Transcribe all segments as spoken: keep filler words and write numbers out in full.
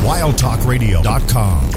wild talk radio dot com.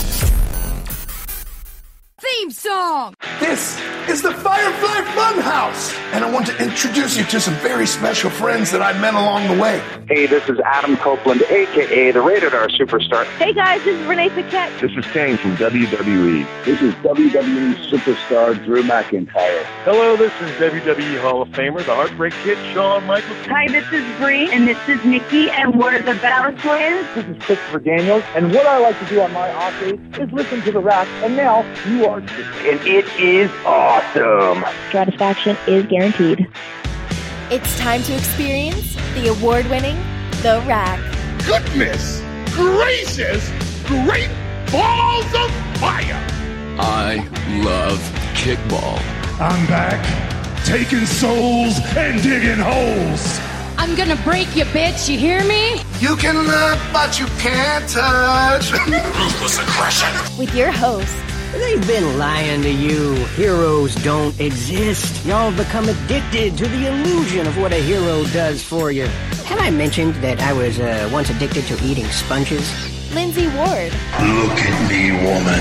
Theme song! This is the Firefly Funhouse, and I want to introduce you to some very special friends that I met along the way. Hey, this is Adam Copeland, a k a the Rated R Superstar. Hey guys, this is Renee Paquette. This is Kane from W W E. This is W W E Superstar Drew McIntyre. Hello, this is W W E Hall of Famer, the Heartbreak Kid, Shawn Michaels. Hi, this is Bree, and this is Nikki, and we're the Battle Twins. This is Christopher Daniels, and what I like to do on my off days is listen to the Rack, and now you are too. And it is awesome. Satisfaction is guaranteed. It's time to experience the award-winning The Rack. Goodness gracious, great balls of fire! I love kickball. I'm back, taking souls and digging holes. I'm gonna break you, bitch, you hear me? You can look, but you can't touch. Ruthless aggression. With your host, they've been lying to you. Heroes don't exist. Y'all become addicted to the illusion of what a hero does for you. Have I mentioned that I was uh, once addicted to eating sponges? Lindsay Ward. Look at me, woman.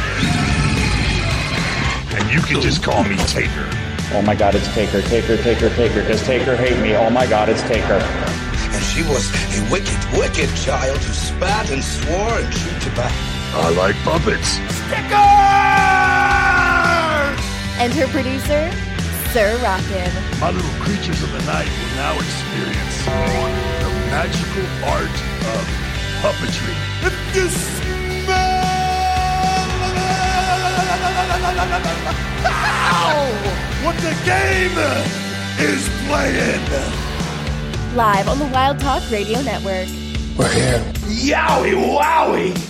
And you can just call me Taker. Oh my God, it's Taker, Taker, Taker, Taker. Does Taker hate me? Oh my God, it's Taker. And she was a wicked, wicked child who spat and swore and chewed tobacco. I like puppets. Stickers! And her producer, Sir Rockin'. My little creatures of the night will now experience the magical art of puppetry. If you smell what the game is playing. Live on the Wild Talk Radio Network. We're here. Yowie wowie!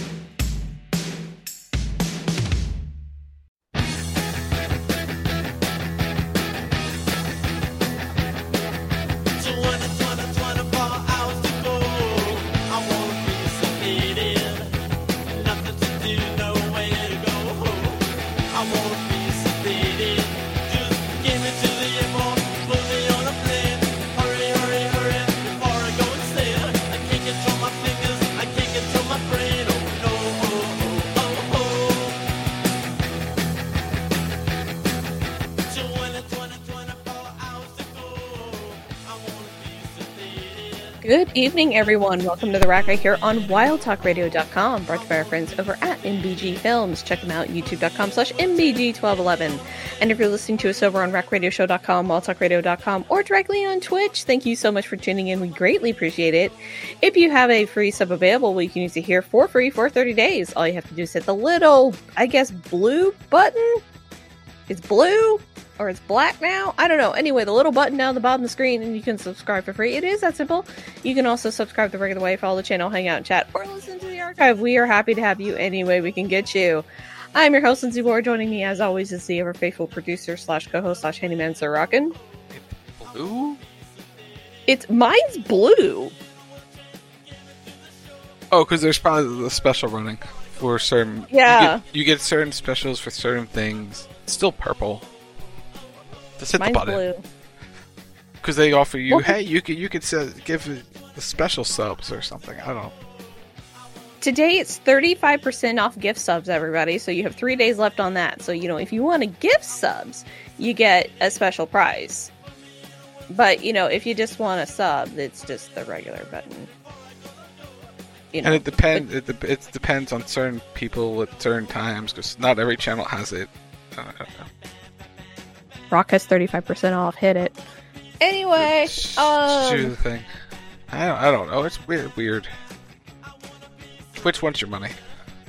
Good evening, everyone. Welcome to The Rack right here on wild talk radio dot com, brought to you by our friends over at M B G Films. Check them out, youtube dot com slash M B G twelve eleven. And if you're listening to us over on rack radio show dot com, wild talk radio dot com, or directly on Twitch, thank you so much for tuning in. We greatly appreciate it. If you have a free sub available, well, you can use it here for free for thirty days. All you have to do is hit the little, I guess, blue button. It's blue. Or it's black now? I don't know. Anyway, the little button down the bottom of the screen, and you can subscribe for free. It is that simple. You can also subscribe the regular way, follow the channel, hang out, chat, or listen to the archive. We are happy to have you any way we can get you. I'm your host, Lindsay Ward. Joining me, as always, is the ever-faithful producer slash co-host slash handyman, Sir Rockin'. Blue? It's, mine's blue. Oh, because there's probably the special running for certain... Yeah. You get, you get certain specials for certain things. It's still purple. Just hit Mine's the button. Blue. Because they offer you, Well, hey, you could you could say, give the special subs or something. I don't know. Today it's thirty-five percent off gift subs, everybody. So you have three days left on that. So, you know, if you want to gift subs, you get a special price. But, you know, if you just want a sub, it's just the regular button. You know, and it depends. It, de- it depends on certain people at certain times because not every channel has it. I don't know. Rock has thirty-five percent off. Hit it. Anyway, um... do the thing. I don't, I don't know. It's weird. Weird. Twitch wants your money.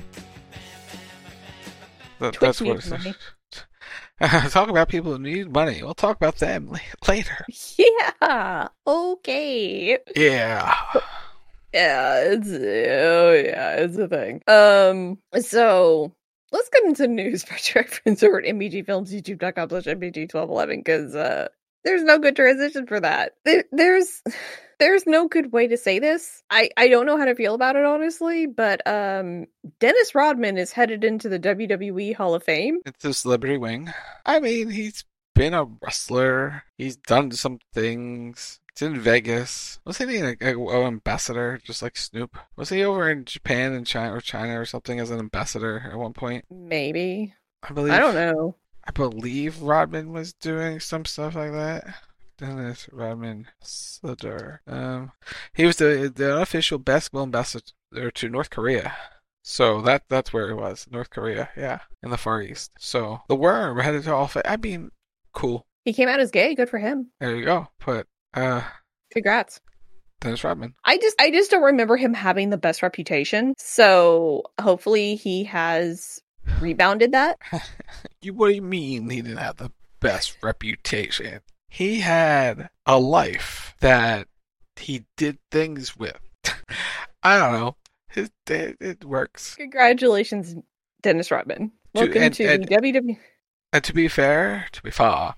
That, Twitch that's what needs it money. is. Talk about people who need money. We'll talk about them later. Yeah. Okay. Yeah. Yeah. It's oh yeah. It's a thing. Um. So. Let's get into news by direct friends over at M B G Films, youtube dot com slash M B G twelve eleven, because uh, there's no good transition for that. There, there's there's no good way to say this. I, I don't know how to feel about it, honestly, but um, Dennis Rodman is headed into the W W E Hall of Fame. It's the celebrity wing. I mean, he's been a wrestler. He's done some things. It's in Vegas. Was he an ambassador, just like Snoop? Was he over in Japan and China or China or something as an ambassador at one point? Maybe. I believe. I don't know. I believe Rodman was doing some stuff like that. Dennis Rodman Sutter. Um, he was the the unofficial basketball ambassador to North Korea. So that that's where it was, North Korea, yeah, in the Far East. So the Worm headed to Hall of Fame. I mean, cool. He came out as gay. Good for him. There you go. But uh, congrats, Dennis Rodman. I just I just don't remember him having the best reputation. So hopefully he has rebounded that. You what do you mean he didn't have the best reputation? He had a life that he did things with. I don't know. His, it, it works. Congratulations, Dennis Rodman. Welcome to, and, to and, the W W E. And to be fair, to be fair,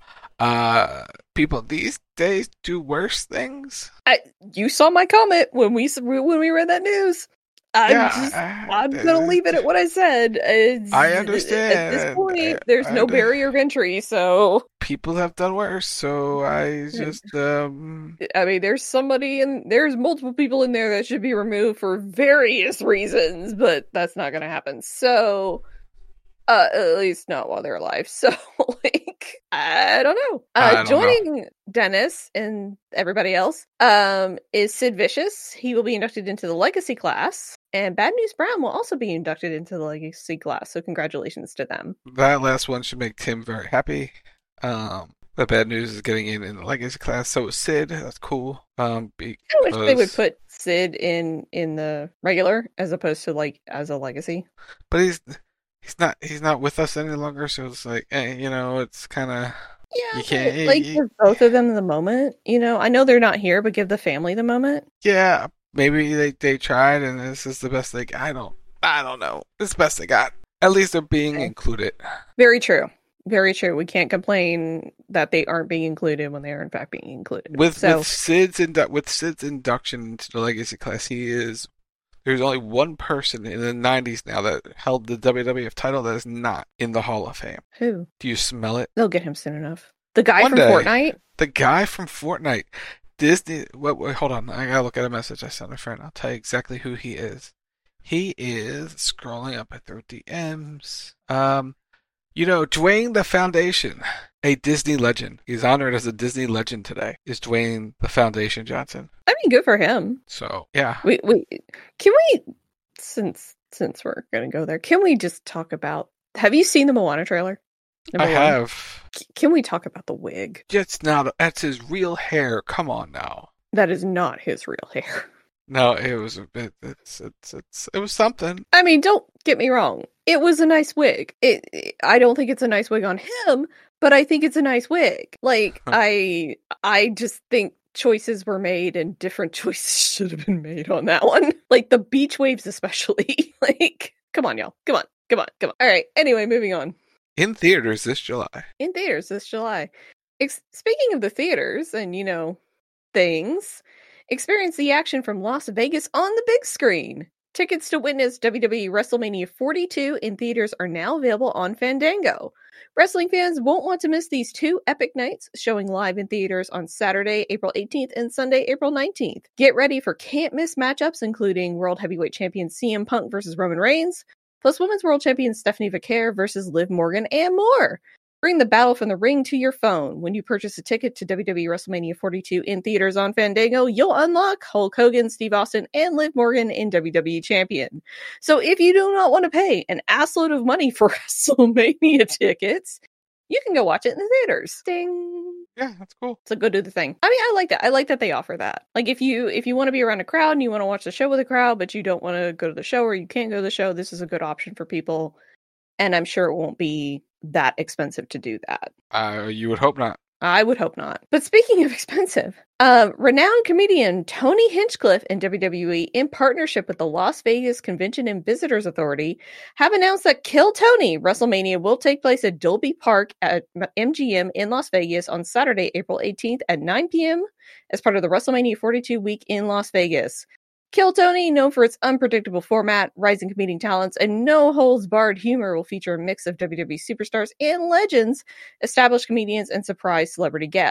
uh, people these days do worse things. I, you saw my comment when we when we read that news. I'm yeah, just, I, I'm gonna leave it at what I said. It's, I understand. At this point, I, there's I, no I, barrier of entry, so people have done worse. So I just, um, I mean, there's somebody in there's multiple people in there that should be removed for various reasons, but that's not gonna happen. So, uh, at least not while they're alive. So, like, I don't know. Uh, I don't joining know. Dennis and everybody else, um, is Sid Vicious. He will be inducted into the Legacy class. And Bad News Brown will also be inducted into the Legacy class, so congratulations to them. That last one should make Tim very happy. Um, the Bad News is getting in in the Legacy class, so is Sid. That's cool. Um, because... I wish they would put Sid in in the regular as opposed to like as a Legacy. But he's he's not he's not with us any longer, so it's like, eh, you know, it's kind of yeah, you can't like you, give both of them the moment. You know, I know they're not here, but give the family the moment. Yeah. Maybe they, they tried and this is the best they got. I don't I don't know. This is the best they got. At least they're being okay. included. Very true. Very true. We can't complain that they aren't being included when they are in fact being included. With so, with Sid's indu- with Sid's induction into the Legacy class, he is there's only one person in the nineties now that held the W W F title that is not in the Hall of Fame. Who? Do you smell it? They'll get him soon enough. The guy one from day, Fortnite? The guy from Fortnite. Disney. Wait, wait, hold on. I gotta look at a message I sent my friend. I'll tell you exactly who he is. He is scrolling up at their D Ms. Um, you know, Dwayne the Foundation, a Disney legend. He's honored as a Disney legend today. Is Dwayne the Foundation Johnson? I mean, good for him. So yeah. We we can we since since we're gonna go there, can we just talk about? Have you seen the Moana trailer? Number I one. have. Can we talk about the wig? It's not. That's his real hair. Come on now. That is not his real hair. No, it was a bit. It's it's it's it was something. I mean, don't get me wrong. It was a nice wig. It. it I don't think it's a nice wig on him, but I think it's a nice wig. Like I, I just think choices were made, and different choices should have been made on that one. Like the beach waves, especially. Like, come on, y'all. Come on. Come on. Come on. All right. Anyway, moving on. In theaters this July. In theaters this July. Ex- speaking of the theaters and, you know, things, experience the action from Las Vegas on the big screen. Tickets to witness W W E WrestleMania forty-two in theaters are now available on Fandango. Wrestling fans won't want to miss these two epic nights, showing live in theaters on Saturday, April eighteenth and Sunday, April nineteenth. Get ready for can't-miss matchups, including World Heavyweight Champion C M Punk versus Roman Reigns, plus Women's World Champion Stephanie Vaquer versus Liv Morgan, and more. Bring the battle from the ring to your phone. When you purchase a ticket to W W E WrestleMania forty-two in theaters on Fandango, you'll unlock Hulk Hogan, Steve Austin, and Liv Morgan in W W E Champion. So if you do not want to pay an assload of money for WrestleMania tickets, you can go watch it in the theaters. Ding. Yeah, that's cool. So go do the thing. I mean, I like that. I like that they offer that. Like if you if you want to be around a crowd and you want to watch the show with a crowd, but you don't want to go to the show or you can't go to the show, this is a good option for people. And I'm sure it won't be that expensive to do that. Uh, you would hope not. I would hope not. But speaking of expensive, uh, renowned comedian Tony Hinchcliffe and W W E, in partnership with the Las Vegas Convention and Visitors Authority, have announced that Kill Tony WrestleMania will take place at Dolby Park at M G M in Las Vegas on Saturday, April eighteenth at nine p.m. as part of the WrestleMania forty-two week in Las Vegas. Kill Tony, known for its unpredictable format, rising comedic talents, and no-holds-barred humor, will feature a mix of W W E superstars and legends, established comedians, and surprise celebrity guests.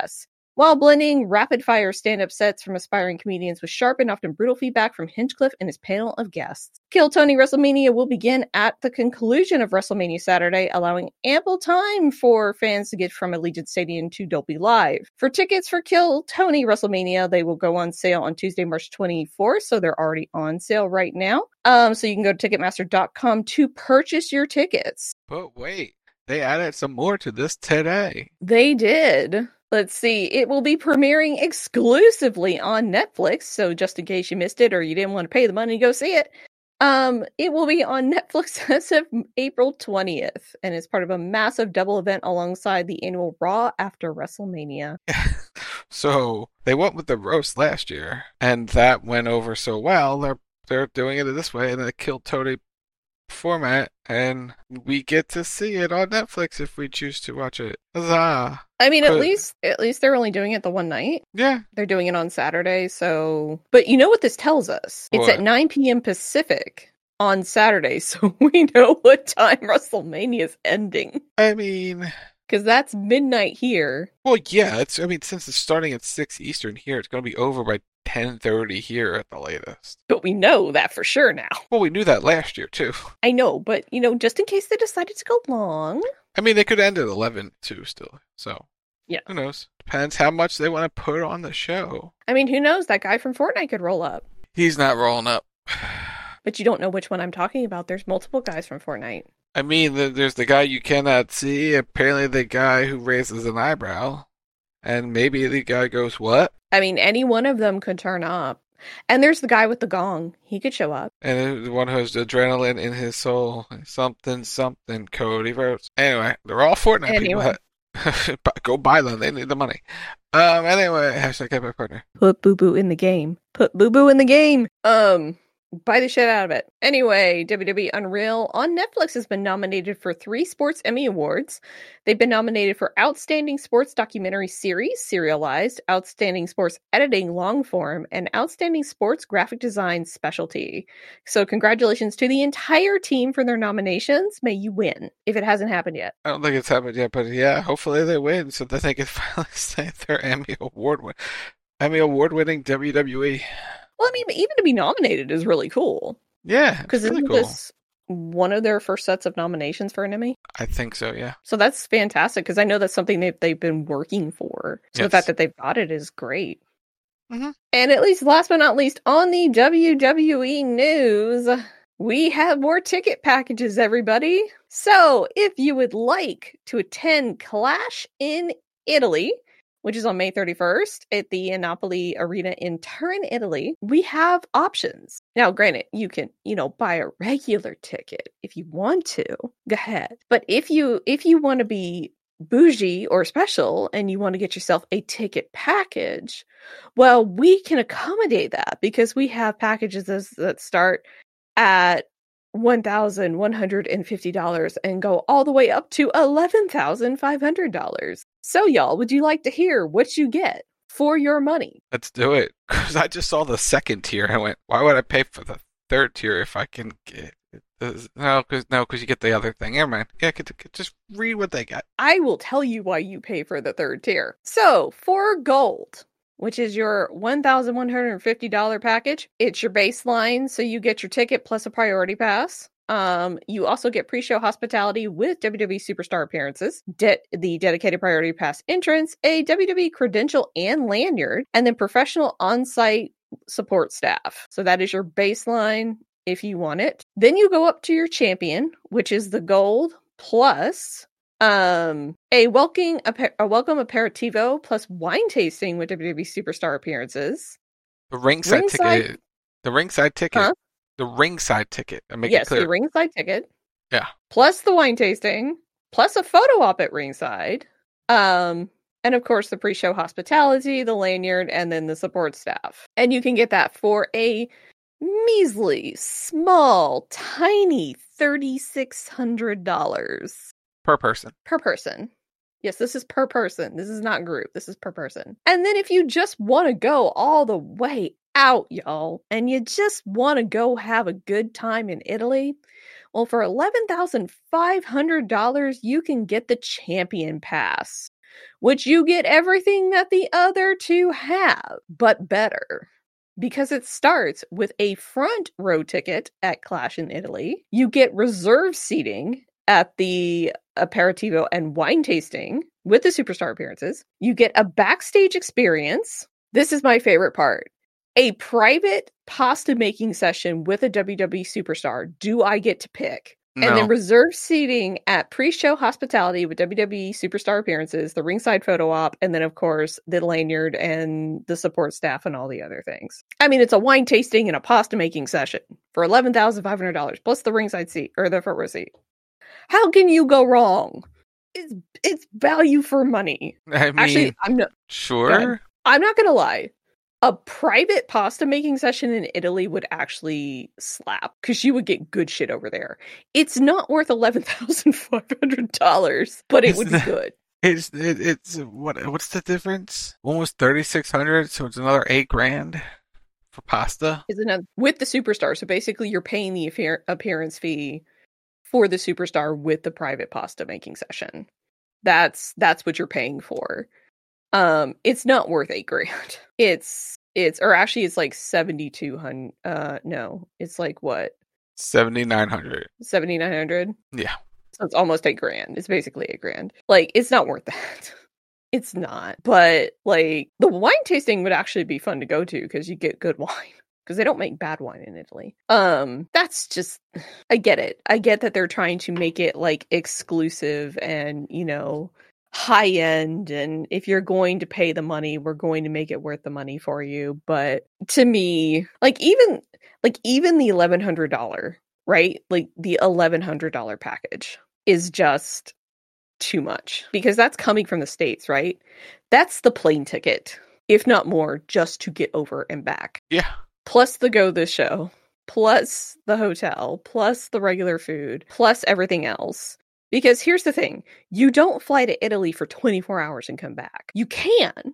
while blending rapid-fire stand-up sets from aspiring comedians with sharp and often brutal feedback from Hinchcliffe and his panel of guests. Kill Tony WrestleMania will begin at the conclusion of WrestleMania Saturday, allowing ample time for fans to get from Allegiant Stadium to Dolby Live. For tickets for Kill Tony WrestleMania, they will go on sale on Tuesday, March twenty-fourth, so they're already on sale right now. Um, so you can go to Ticketmaster dot com to purchase your tickets. But wait, they added some more to this today. They did. Let's see. It will be premiering exclusively on Netflix. So just in case you missed it or you didn't want to pay the money to go see it, um, it will be on Netflix as of April twentieth. And it's part of a massive double event alongside the annual Raw after WrestleMania. So they went with the roast last year, and that went over so well. They're they're doing it this way in a Kill Tony format, and we get to see it on Netflix if we choose to watch it. Huzzah! I mean, at But- least at least they're only doing it the one night. Yeah. They're doing it on Saturday, so... But you know what this tells us? It's What? at nine p.m. Pacific on Saturday, so we know what time WrestleMania is ending. I mean... Because that's midnight here. Well, yeah, it's. I mean, since it's starting at six Eastern here, it's going to be over by ten thirty here at the latest. But we know that for sure now. Well, we knew that last year, too. I know, but, you know, just in case they decided to go long... I mean, they could end at eleven, too, still. So, yeah. Who knows? Depends how much they want to put on the show. I mean, who knows? That guy from Fortnite could roll up. He's not rolling up. But you don't know which one I'm talking about. There's multiple guys from Fortnite. I mean, the, there's the guy you cannot see, apparently the guy who raises an eyebrow, and maybe the guy goes, what? I mean, any one of them could turn up. And there's the guy with the gong. He could show up. And the one who has adrenaline in his soul. Something, something, Cody Rhodes. Anyway, they're all Fortnite Anyway. people. Go buy them. They need the money. Um. Anyway, hashtag get my partner. Put Boo Boo in the game. Put Boo Boo in the game. Um, buy the shit out of it. Anyway, W W E Unreal on Netflix has been nominated for three Sports Emmy Awards. They've been nominated for Outstanding Sports Documentary Series, Serialized, Outstanding Sports Editing Long Form, and Outstanding Sports Graphic Design Specialty. So congratulations to the entire team for their nominations. May you win, if it hasn't happened yet. I don't think it's happened yet, but yeah, hopefully they win so that they can finally say they're Emmy Award win- Emmy Award winning W W E. Well, I mean, even to be nominated is really cool. Yeah, Because it's really isn't cool. this one of their first sets of nominations for an Emmy? I think so, yeah. So that's fantastic, because I know that's something that they've been working for. So the Yes. fact that they've got it is great. Mhm. And at least, last but not least, on the W W E news, we have more ticket packages, everybody. So if you would like to attend Clash in Italy, which is on May thirty-first at the Napoli Arena in Turin, Italy, we have options. Now, granted, you can, you know, buy a regular ticket if you want to. Go ahead. But if you if you want to be bougie or special and you want to get yourself a ticket package, well, we can accommodate that because we have packages that start at one thousand one hundred fifty dollars and go all the way up to eleven thousand five hundred dollars. So, y'all, would you like to hear what you get for your money? Let's do it. Because I just saw the second tier and I went, why would I pay for the third tier if I can get it? Does- No, because no, 'cause you get the other thing. Never mind. Yeah, could, could just read what they got. I will tell you why you pay for the third tier. So, for gold, which is your one thousand one hundred fifty dollars package, it's your baseline, so you get your ticket plus a priority pass. Um, you also get pre-show hospitality with W W E Superstar appearances, de- the dedicated priority pass entrance, a W W E credential and lanyard, and then professional on-site support staff. So that is your baseline if you want it. Then you go up to your champion, which is the gold plus um a welcome a, a welcome aperitivo plus wine tasting with W W E Superstar appearances. The ringside, Ringside- ticket. The ringside ticket. Huh? The ringside ticket. I make Yes, it clear. the ringside ticket. Yeah. Plus the wine tasting, plus a photo op at ringside, um, and of course the pre-show hospitality, the lanyard, and then the support staff. And you can get that for a measly, small, tiny thirty-six hundred dollars Per person. per person. Yes, this is per person. This is not group. This is per person. And then if you just want to go all the way out, y'all, and you just want to go have a good time in Italy, well, for eleven thousand five hundred dollars, you can get the Champion Pass, which you get everything that the other two have, but better. Because it starts with a front row ticket at Clash in Italy. You get reserve seating at the aperitivo and wine tasting with the superstar appearances. You get a backstage experience. This is my favorite part. A private pasta making session with a W W E superstar. Do I get to pick? No. And then reserve seating at pre-show hospitality with W W E superstar appearances, the ringside photo op, and then, of course, the lanyard and the support staff and all the other things. I mean, it's a wine tasting and a pasta making session for eleven thousand five hundred dollars plus the ringside seat or the front row seat. How can you go wrong? It's it's value for money. I mean, actually, I'm not sure. I'm not gonna lie. A private pasta making session in Italy would actually slap because you would get good shit over there. It's not worth eleven thousand five hundred dollars, but it it's would the, be good. It's it, it's what what's the difference? One was thirty six hundred, so it's another eight grand for pasta. Is another with the superstar. So basically, you're paying the appear- appearance fee for the superstar with the private pasta making session. That's that's what you're paying for. Um, it's not worth eight grand. It's it's or actually it's like seventy two hundred. Uh, no, it's like what seventy nine hundred. Seventy nine hundred. Yeah, so it's almost eight grand. It's basically eight grand. Like it's not worth that. It's not. But like the wine tasting would actually be fun to go to because you get good wine. Because they don't make bad wine in Italy. Um, that's just, I get it. I get that they're trying to make it like exclusive and, you know, high end. And if you're going to pay the money, we're going to make it worth the money for you. But to me, like even, like even the eleven hundred dollars, right? Like the eleven hundred dollars package is just too much because that's coming from the States, right? That's the plane ticket, if not more, just to get over and back. Yeah. Plus the go this show, plus the hotel, plus the regular food, plus everything else. Because here's the thing, you don't fly to Italy for twenty-four hours and come back. You can.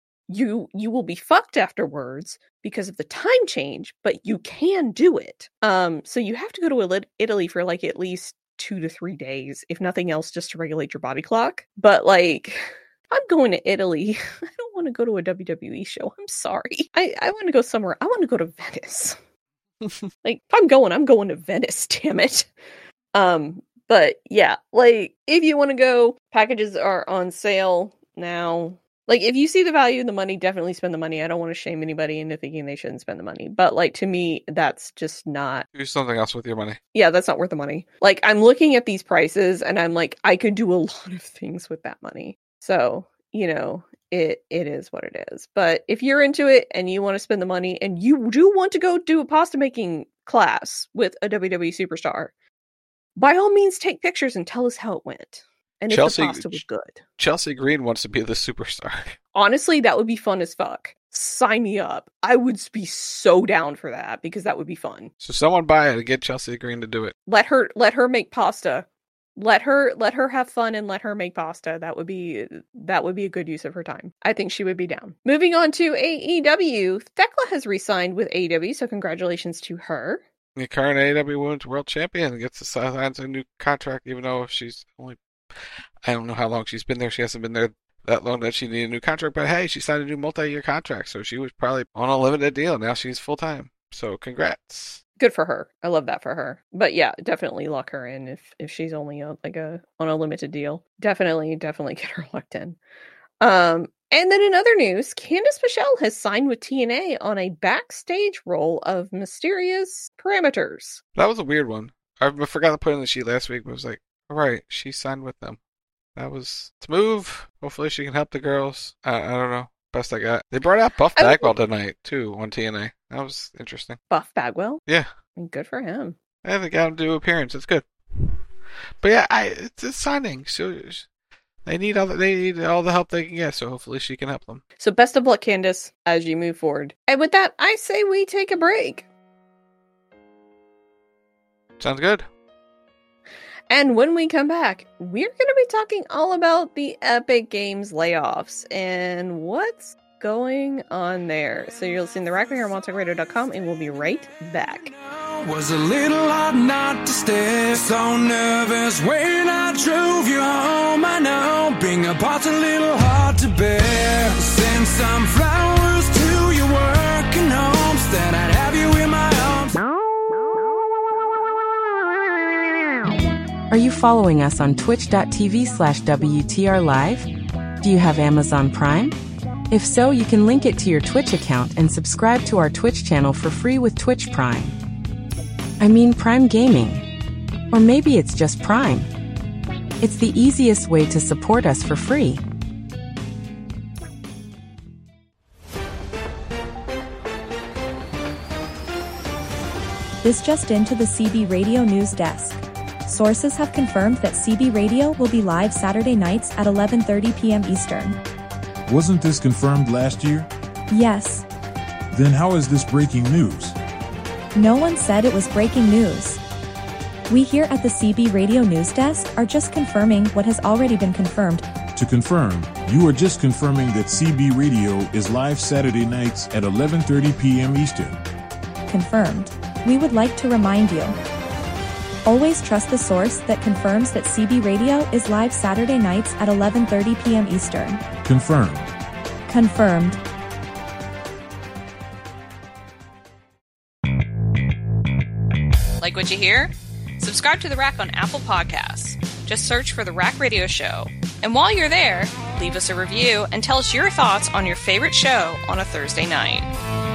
You you will be fucked afterwards because of the time change, but you can do it. Um, so you have to go to Italy for like at least two to three days, if nothing else, just to regulate your body clock. But like, I'm going to Italy. I don't want to go to a W W E show. I'm sorry. I, I want to go somewhere. I want to go to Venice. Like, if I'm going, I'm going to Venice, damn it. Um, but yeah, like, if you want to go, packages are on sale now. Like, if you see the value in the money, definitely spend the money. I don't want to shame anybody into thinking they shouldn't spend the money. But, like, to me, that's just not... Do something else with your money. Yeah, that's not worth the money. Like, I'm looking at these prices, and I'm like, I could do a lot of things with that money. So, you know, it it is what it is. But if you're into it and you want to spend the money and you do want to go do a pasta making class with a W W E superstar, by all means take pictures and tell us how it went. And Chelsea, if the pasta was good. Chelsea Green wants to be the superstar. Honestly, that would be fun as fuck. Sign me up. I would be so down for that because that would be fun. So someone buy it and get Chelsea Green to do it. Let her let her make pasta. Let her let her have fun and let her make pasta. That would be that would be a good use of her time. I think she would be down. Moving on to A E W, Thekla has re-signed with A E W, so congratulations to her. The current A E W Women's World Champion gets to sign a new contract, even though she's only I don't know how long she's been there. She hasn't been there that long that she needed a new contract. But hey, she signed a new multi-year contract, so she was probably on a limited deal. Now she's full time. So congrats. Good for her. I love that for her. But yeah, definitely lock her in if if she's only a, like a on a limited deal. Definitely, definitely get her locked in. Um, and then in other news, Candice Michelle has signed with T N A on a backstage role of Mysterious Parameters. That was a weird one. I forgot to put in the sheet last week, but it was like, all right, she signed with them. That was smooth. Hopefully she can help the girls. I, I don't know. Best I got. They brought out Buff Bagwell tonight, too, on T N A. That was interesting. Buff Bagwell? Yeah. Good for him. I haven't got him to do an appearance. It's good. But yeah, I, it's a signing. So they need all the, they need all the help they can get, so hopefully she can help them. So best of luck, Candice, as you move forward. And with that, I say we take a break. Sounds good. And when we come back, we're going to be talking all about the Epic Games layoffs and what's going on there. So you're listening to Rack here on Wild Talk Radio dot com, and we'll be right back. Was a little hard not to stay. So nervous when I drove you home. I know being apart's a little hard to bear. Send some flowers to your working homes, that I'd have you in my arms. Are you following us on twitch.tv slash WTR Live? Do you have Amazon Prime? If so, you can link it to your Twitch account and subscribe to our Twitch channel for free with Twitch Prime. I mean Prime Gaming. Or maybe it's just Prime. It's the easiest way to support us for free. This just into the C B Radio News Desk. Sources have confirmed that C B Radio will be live Saturday nights at eleven thirty p.m. Eastern. Wasn't this confirmed last year? Yes. Then how is this breaking news? No one said it was breaking news. We here at the C B Radio News Desk are just confirming what has already been confirmed. To confirm, you are just confirming that C B Radio is live Saturday nights at eleven thirty p.m. Eastern. Confirmed. We would like to remind you. Always trust the source that confirms that C B Radio is live Saturday nights at eleven thirty p.m. Eastern. Confirmed. Confirmed. Like what you hear? Subscribe to The Rack on Apple Podcasts. Just search for The Rack Radio Show. And while you're there, leave us a review and tell us your thoughts on your favorite show on a Thursday night.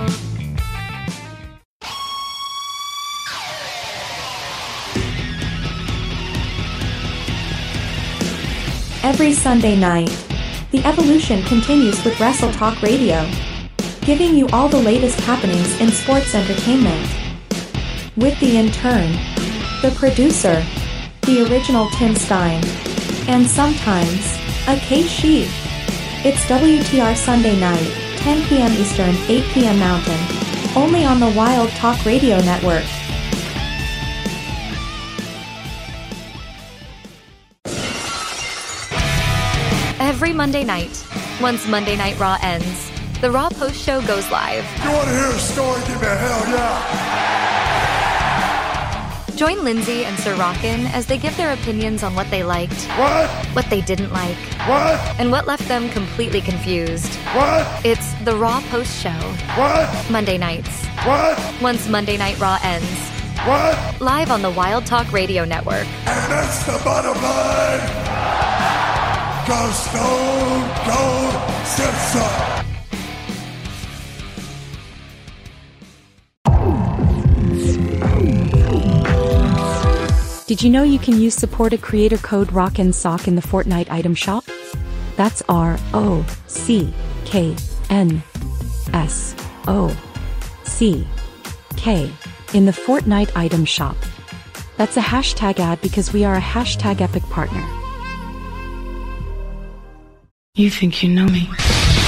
Every Sunday night, the evolution continues with Wrestle Talk Radio, giving you all the latest happenings in sports entertainment. With the intern, the producer, the original Tim Stein, and sometimes, a K-Sheep. It's W T R Sunday night, ten p.m. Eastern, eight p.m. Mountain, only on the Wild Talk Radio Network. Every Monday night, once Monday Night Raw ends, the Raw Post Show goes live. You want to hear a story? Give me a hell yeah! Join Lindsay and Sir Rockin' as they give their opinions on what they liked, what? what they didn't like, what? and what left them completely confused. What? It's the Raw Post Show. What? Monday nights. What? Once Monday Night Raw ends. What? Live on the Wild Talk Radio Network. And that's the bottom line. Go Stone Cold Simpson. Did you know you can use supported creator code ROCK N SOCK in the Fortnite item shop? That's R O C K N S O C K in the Fortnite item shop. That's a hashtag ad because we are a hashtag epic partner. You think you know me?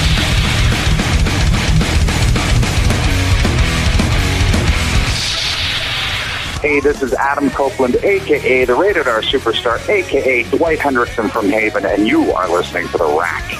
Hey, this is Adam Copeland, a k a the Rated R Superstar, a k a Dwight Hendrickson from Haven, and you are listening to The Rack.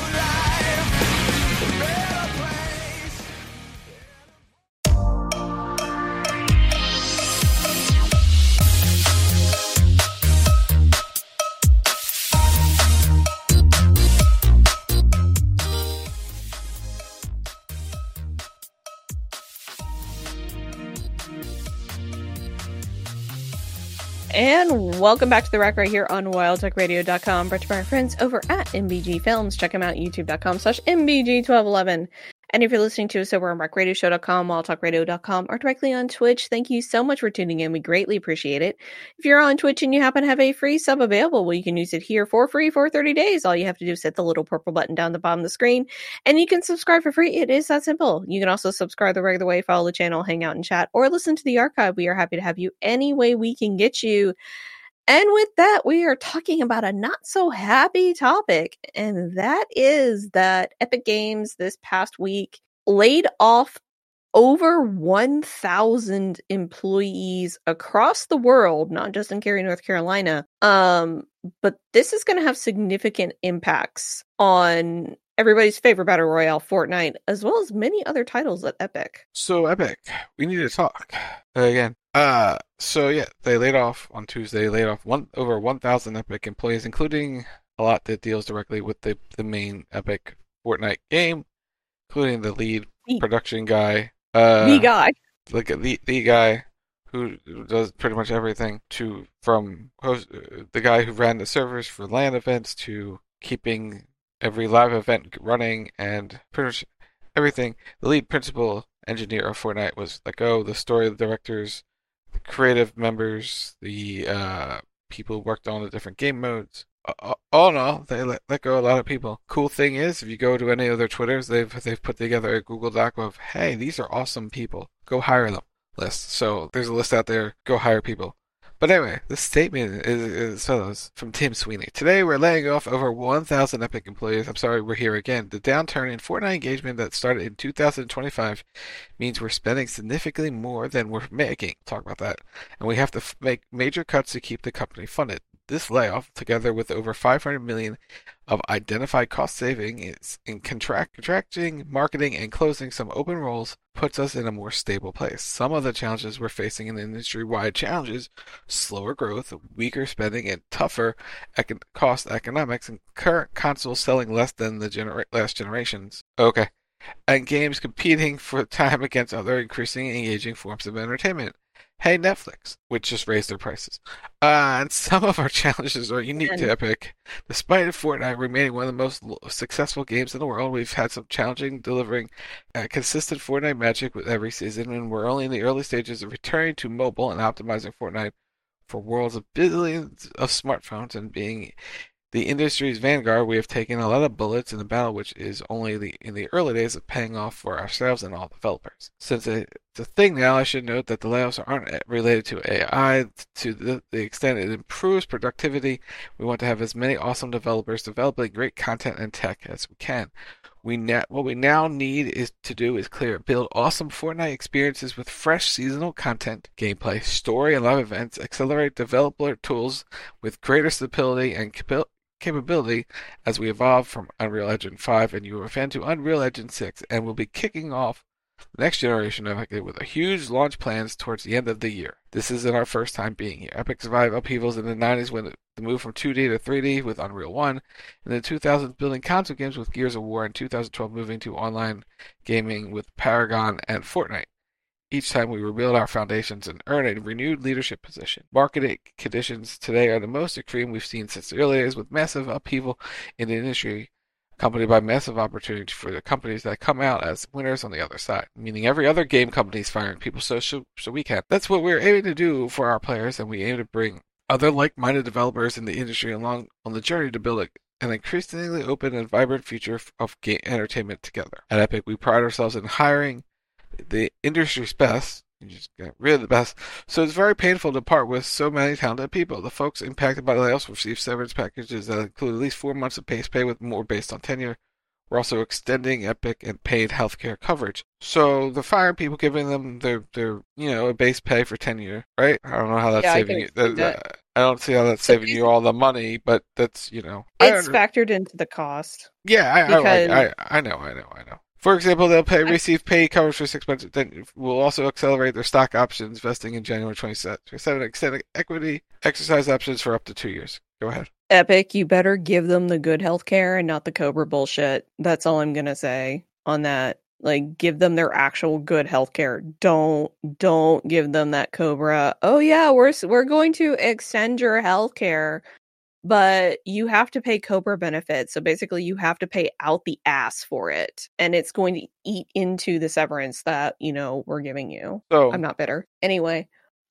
And welcome back to The Rack right here on wild talk radio dot com, brought to you by our friends over at M B G Films. Check them out, youtube.com slash MBG twelve eleven. And if you're listening to us over on rack radio show dot com, wild talk radio dot com, or directly on Twitch, thank you so much for tuning in. We greatly appreciate it. If you're on Twitch and you happen to have a free sub available, well, you can use it here for free for thirty days. All you have to do is hit the little purple button down the bottom of the screen, and you can subscribe for free. It is that simple. You can also subscribe the regular way, follow the channel, hang out and chat, or listen to the archive. We are happy to have you any way we can get you. And with that, we are talking about a not so happy topic, and that is that Epic Games this past week laid off over one thousand employees across the world, not just in Cary, North Carolina. Um, but this is going to have significant impacts on everybody's favorite battle royale, Fortnite, as well as many other titles at Epic. So, Epic, we need to talk. Uh, again, Uh, so yeah, they laid off on Tuesday. Laid off one over one thousand Epic employees, including a lot that deals directly with the the main Epic Fortnite game, including the lead production guy, uh, the guy, like the the guy who does pretty much everything. To from host, the guy who ran the servers for LAN events to keeping every live event running and pretty much everything. The lead principal engineer of Fortnite was let go. The story directors, the creative members, the uh, people who worked on the different game modes. Uh, all in all, they let, let go a lot of people. Cool thing is, if you go to any of their Twitters, they've they've put together a Google Doc of, hey, these are awesome people. Go hire them list. So there's a list out there. Go hire people. But anyway, this statement is, is as follows from Tim Sweeney. Today we're laying off over one thousand Epic employees. I'm sorry, we're here again. The downturn in Fortnite engagement that started in two thousand twenty-five means we're spending significantly more than we're making. Talk about that. And we have to f- make major cuts to keep the company funded. This layoff, together with over five hundred million dollars of identified cost savings in contract, contracting, marketing, and closing some open roles, puts us in a more stable place. Some of the challenges we're facing in the industry-wide challenges, slower growth, weaker spending, and tougher econ- cost economics, and current consoles selling less than the genera- last generations. Okay. And games competing for time against other increasingly engaging forms of entertainment. Hey, Netflix, which just raised their prices. Uh, and some of our challenges are unique to Epic. Despite Fortnite remaining one of the most successful games in the world, we've had some challenging delivering uh, consistent Fortnite magic with every season, and we're only in the early stages of returning to mobile and optimizing Fortnite for worlds of billions of smartphones and being the industry's vanguard. We have taken a lot of bullets in the battle, which is only the in the early days of paying off for ourselves and all developers. Since it's a thing now, I should note that the layoffs aren't related to A I. To the, the extent it improves productivity, we want to have as many awesome developers developing great content and tech as we can. We na- what we now need is to do is clear, build awesome Fortnite experiences with fresh seasonal content, gameplay, story, and live events, accelerate developer tools with greater stability and capac- capability as we evolve from Unreal Engine five and U F N to Unreal Engine six, and we'll be kicking off the next generation of Epic with a huge launch plans towards the end of the year. This isn't our first time being here. Epic survived upheavals in the nineties when the move from two D to three D with Unreal one, in the two thousands building console games with Gears of War, and two thousand twelve moving to online gaming with Paragon and Fortnite. Each time we rebuild our foundations and earn a renewed leadership position. Market conditions today are the most extreme we've seen since the early days, with massive upheaval in the industry, accompanied by massive opportunity for the companies that come out as winners on the other side. Meaning every other game company is firing people, so, so, so we can. That's what we're aiming to do for our players, and we aim to bring other like-minded developers in the industry along on the journey to build a an increasingly open and vibrant future of game entertainment together. At Epic, we pride ourselves in hiring the industry's best. You just got really the best. So it's very painful to part with so many talented people. The folks impacted by the layoffs receive severance packages that include at least four months of base pay, with more based on tenure. We're also extending Epic and paid healthcare coverage. So the firing people, giving them their, their you know, a base pay for tenure, right? I don't know how that's yeah, saving I you. That, that. I don't see how that's saving you all the money, but that's, you know. It's factored into the cost. Yeah, I, because... I, I, I know, I know, I know. For example, they'll pay receive pay coverage for six months. Then we'll also accelerate their stock options vesting in January twenty-seventh. Extend equity exercise options for up to two years. Go ahead. Epic, you better give them the good healthcare and not the Cobra bullshit. That's all I'm gonna say on that. Like, give them their actual good healthcare. Don't don't give them that Cobra. Oh yeah, we're we're going to extend your healthcare. But you have to pay Cobra benefits. So basically you have to pay out the ass for it. And it's going to eat into the severance that, you know, we're giving you. So I'm not bitter. Anyway.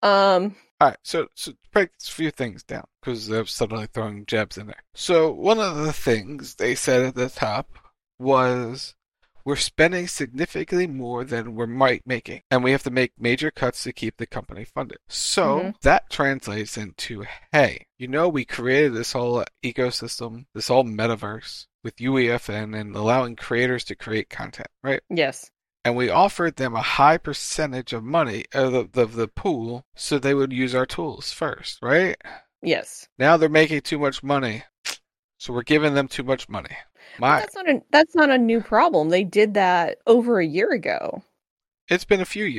Um Alright, so so break a few things down, because they're suddenly throwing jabs in there. So one of the things they said at the top was, we're spending significantly more than we're might making, and we have to make major cuts to keep the company funded. So mm-hmm. that translates into, hey, you know, we created this whole ecosystem, this whole metaverse with U E F N and allowing creators to create content, right? Yes. And we offered them a high percentage of money, uh, the, the the pool, so they would use our tools first, right? Yes. Now they're making too much money, so we're giving them too much money. My, that's not a that's not a new problem. They did that over a year ago. It's been a few years.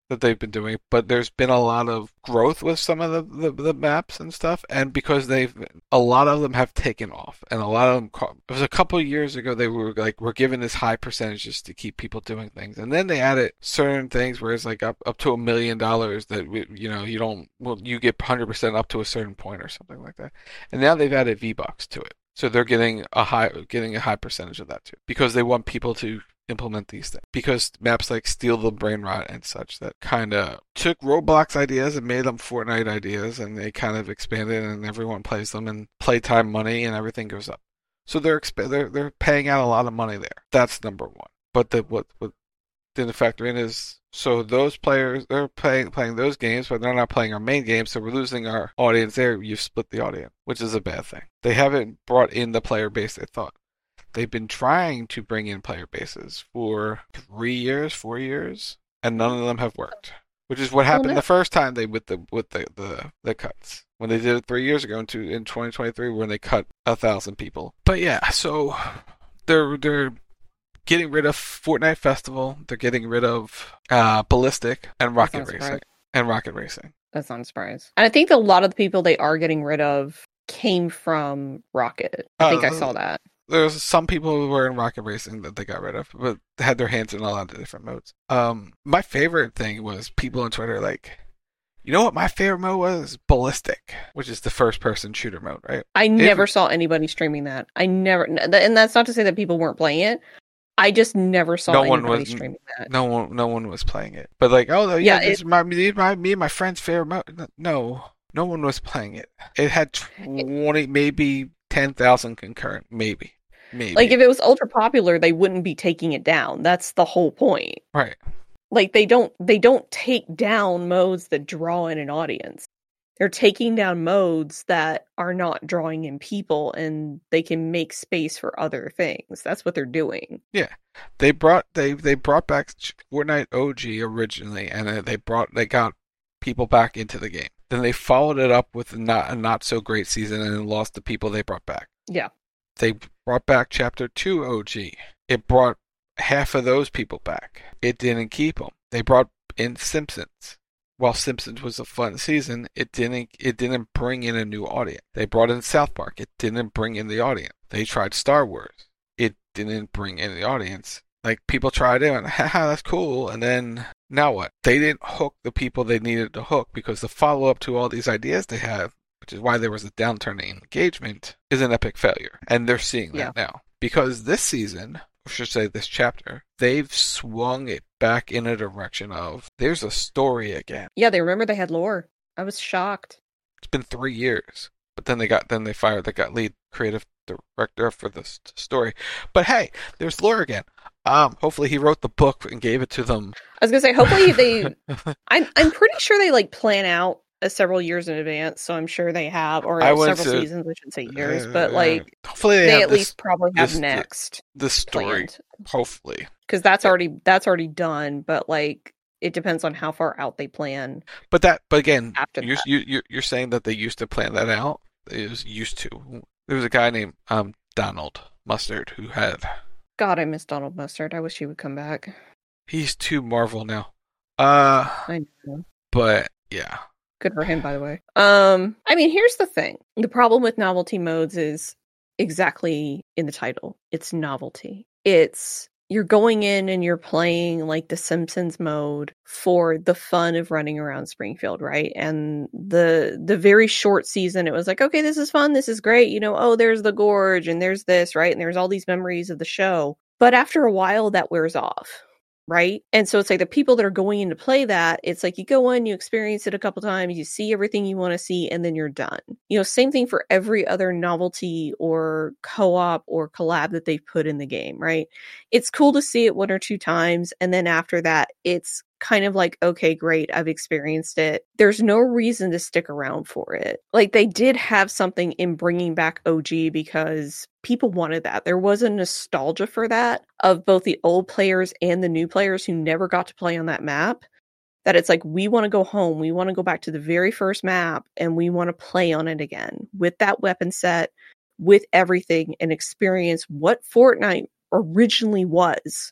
that they've been doing, but there's been a lot of growth with some of the, the, the maps and stuff, and because they've, a lot of them have taken off, and a lot of them, it was a couple of years ago, they were like, we're giving this high percentages to keep people doing things, and then they added certain things where it's like up, up to a million dollars that, you know, you don't, well, you get one hundred percent up to a certain point or something like that, and now they've added V-Bucks to it, so they're getting a high, getting a high percentage of that too, because they want people to implement these things, because maps like Steal the Brain Rot and such that kind of took Roblox ideas and made them Fortnite ideas, and they kind of expanded, and everyone plays them, and playtime money and everything goes up. So they're exp- they're they're paying out a lot of money there. That's number one. But the what what didn't factor in is, so those players, they're playing playing those games, but they're not playing our main game, so we're losing our audience there. You've split the audience, which is a bad thing. They haven't brought in the player base they thought. They've been trying to bring in player bases for three years, four years, and none of them have worked. Which is what happened oh, no. the first time they with the with the, the, the cuts. When they did it three years ago into in twenty twenty-three, when they cut a thousand people. But yeah, so they're they're getting rid of Fortnite Festival. They're getting rid of uh, Ballistic and Rocket Racing surprised. and Rocket Racing. That's not a surprise. And I think a lot of the people they are getting rid of came from Rocket. I uh, think I saw that. There's some people who were in Rocket Racing that they got rid of, but had their hands in a lot of different modes. Um, my favorite thing was people on Twitter like, you know what my favorite mode was? Ballistic, which is the first-person shooter mode, right? I never it, saw anybody streaming that. I never, and that's not to say that people weren't playing it. I just never saw no anybody one was, streaming that. No one, no one was playing it. But like, oh yeah, yeah this it, is my, my, me and my friend's favorite mode. No, no one was playing it. It had twenty, maybe ten thousand concurrent, maybe. Maybe. Like, if it was ultra popular, they wouldn't be taking it down. That's the whole point. Right. Like, they don't they don't take down modes that draw in an audience. They're taking down modes that are not drawing in people, and they can make space for other things. That's what they're doing. Yeah. They brought they they brought back Fortnite O G originally, and they brought they got people back into the game. Then they followed it up with not a not so great season and lost the people they brought back. Yeah. They brought back Chapter two O G. It brought half of those people back. It didn't keep them. They brought in Simpsons. While Simpsons was a fun season, it didn't it didn't bring in a new audience. They brought in South Park. It didn't bring in the audience. They tried Star Wars. It didn't bring in the audience. Like, people tried it and, haha, that's cool. And then, now what? They didn't hook the people they needed to hook, because the follow-up to all these ideas they have, which is why there was a downturn in engagement, is an epic failure. And they're seeing that yeah. now. Because this season, or should say this chapter, they've swung it back in a direction of, there's a story again. Yeah, they remember they had lore. I was shocked. It's been three years. But then they got then they fired the got lead creative director for the story. But hey, there's lore again. Um, hopefully he wrote the book and gave it to them. I was gonna say, hopefully they. I'm I'm pretty sure they like plan out uh, several years in advance, so I'm sure they have, or uh, several to, seasons. I shouldn't say years, uh, but like hopefully they, they have at this, least probably have this, next the story. Planned. Hopefully, because that's already that's already done. But like, it depends on how far out they plan. But that, but again, after you're that. you you're, you're saying that they used to plan that out. It was used to. There was a guy named um Donald Mustard who had. God, I miss Donald Mustard. I wish he would come back. He's too Marvel now. Uh, I know. But yeah. Good for him, by the way. Um, I mean, here's the thing. The problem with novelty modes is exactly in the title. It's novelty. It's you're going in and you're playing like the Simpsons mode for the fun of running around Springfield, right? And the the very short season, it was like, okay, this is fun, this is great, you know, oh, there's the gorge and there's this, right? And there's all these memories of the show. But after a while, that wears off, right? And so it's like the people that are going in to play that, it's like you go in, you experience it a couple times, you see everything you want to see, and then you're done. You know, same thing for every other novelty or co-op or collab that they've put in the game, right? It's cool to see it one or two times, and then after that, it's kind of like, okay, great, I've experienced it. There's no reason to stick around for it. Like, they did have something in bringing back O G because people wanted that. There was a nostalgia for that of both the old players and the new players who never got to play on that map. That it's like, we want to go home. We want to go back to the very first map and we want to play on it again with that weapon set, with everything, and experience what Fortnite originally was.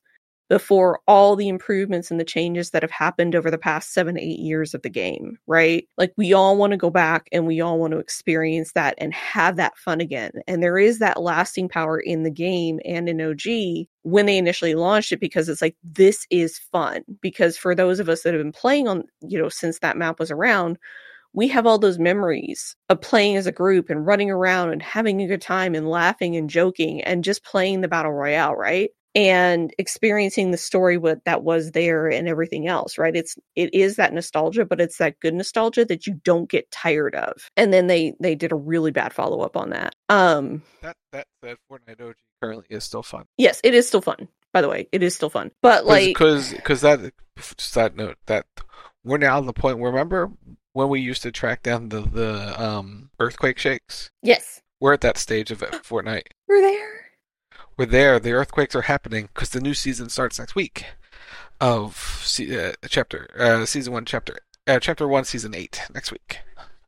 before all the improvements and the changes that have happened over the past seven, eight years of the game, right? Like, we all want to go back and we all want to experience that and have that fun again. And there is that lasting power in the game and in O G when they initially launched it, because it's like, this is fun. Because for those of us that have been playing on, you know, since that map was around, we have all those memories of playing as a group and running around and having a good time and laughing and joking and just playing the Battle Royale, right? And experiencing the story what that was there and everything else, right? It's it is that nostalgia, but it's that good nostalgia that you don't get tired of. And then they they did a really bad follow up on that. Um, that that that Fortnite O G currently is still fun. Yes, it is still fun. By the way, it is still fun. But like, because because that side note that we're now at the point where, remember when we used to track down the the um earthquake shakes? Yes, we're at that stage of Fortnite. We're there. We're there. The earthquakes are happening because the new season starts next week of se- uh, chapter uh, season one, chapter uh, chapter one, season eight next week.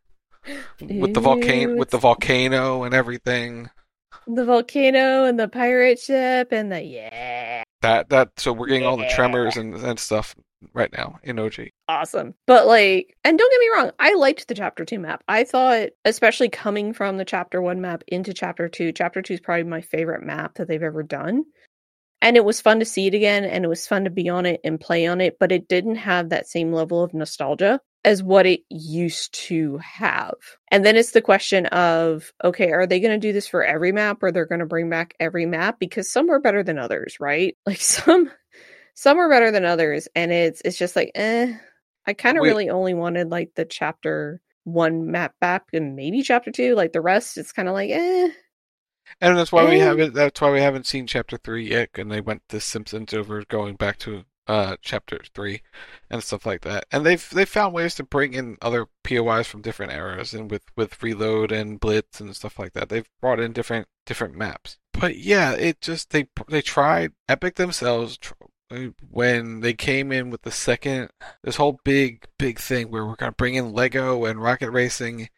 With the volcano, with the volcano and everything. The volcano and the pirate ship and the yeah. That that so we're getting yeah. all the tremors and, and stuff right now in O G. Awesome. But like, and don't get me wrong, I liked the chapter two map. I thought, especially coming from the chapter one map into chapter two, chapter two is probably my favorite map that they've ever done. And it was fun to see it again, and it was fun to be on it and play on it, but it didn't have that same level of nostalgia as what it used to have. And then it's the question of, okay, are they going to do this for every map, or they're going to bring back every map? Because some are better than others, right? Like some some are better than others, and it's it's just like, eh. I kind of really only wanted like the chapter one map back and maybe chapter two. Like the rest, it's kind of like, eh. And that's why eh. we haven't. That's why we haven't seen chapter three yet. And they went the Simpsons over going back to uh, chapter three and stuff like that. And they've they've found ways to bring in other P O Is from different eras, and with, with Reload and Blitz and stuff like that. They've brought in different different maps. But yeah, it just they they tried Epic themselves. When they came in with the second, this whole big, big thing where we're going to bring in Lego and Rocket Racing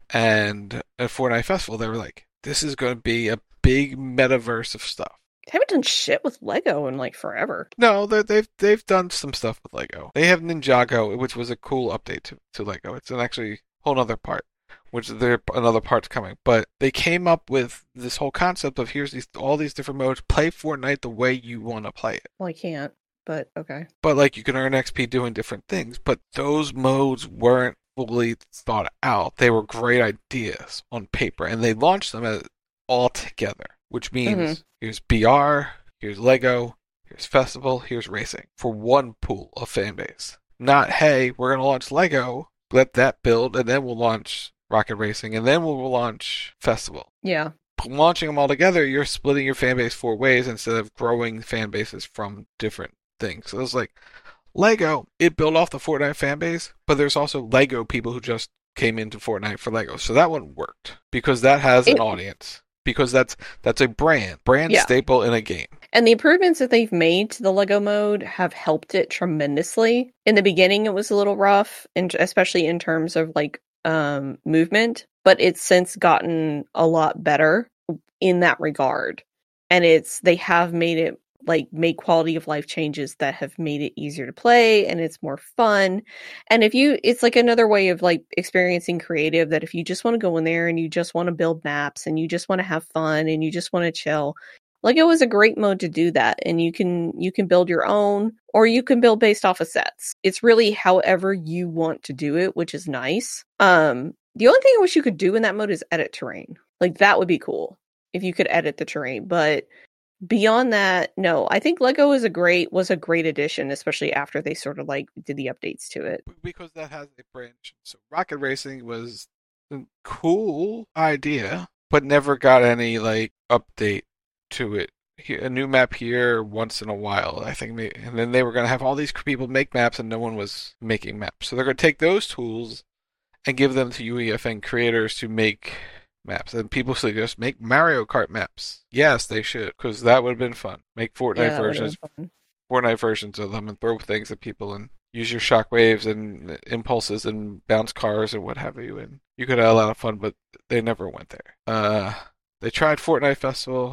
and a Fortnite Festival, they were like, this is going to be a big metaverse of stuff. They haven't done shit with Lego in like forever. No, they've they've done some stuff with Lego. They have Ninjago, which was a cool update to, to Lego. It's an actually whole other part, which there another part's coming. But they came up with this whole concept of here's these all these different modes. Play Fortnite the way you want to play it. Well, I can't, but okay. But like you can earn X P doing different things. But those modes weren't fully thought out. They were great ideas on paper, and they launched them as all together. Which means mm-hmm. here's B R, here's Lego, here's Festival, here's Racing for one pool of fan base. Not, hey, we're going to launch Lego, let that build, and then we'll launch Rocket Racing, and then we'll launch Festival. Yeah. Launching them all together, you're splitting your fan base four ways instead of growing fan bases from different things. So it's like, Lego, it built off the Fortnite fan base, but there's also Lego people who just came into Fortnite for Lego. So that one worked, because that has an it- audience. Because that's that's a brand, brand yeah. staple in a game. And the improvements that they've made to the Lego mode have helped it tremendously. In the beginning, it was a little rough, and especially in terms of like um, movement, but it's since gotten a lot better in that regard. And it's they have made it like make quality of life changes that have made it easier to play, and it's more fun. And if you, it's like another way of like experiencing creative, that if you just want to go in there and you just want to build maps and you just want to have fun and you just want to chill, Lego is a great mode to do that. And you can, you can build your own, or you can build based off of sets. It's really however you want to do it, which is nice. Um, the only thing I wish you could do in that mode is edit terrain. Like that would be cool if you could edit the terrain, but beyond that, no. I think Lego is a great was a great addition, especially after they sort of like did the updates to it. Because that has a branch. So Rocket Racing was a cool idea, but never got any like update to it. A new map here once in a while, I think. And then they were going to have all these people make maps, and no one was making maps. So they're going to take those tools and give them to U E F N creators to make maps. And people suggest make Mario Kart maps. Yes, they should, because that would have been fun. Make Fortnite yeah, versions, Fortnite versions of them, and throw things at people, and use your shockwaves and impulses and bounce cars and what have you. And you could have a lot of fun, but they never went there. Uh, they tried Fortnite Festival.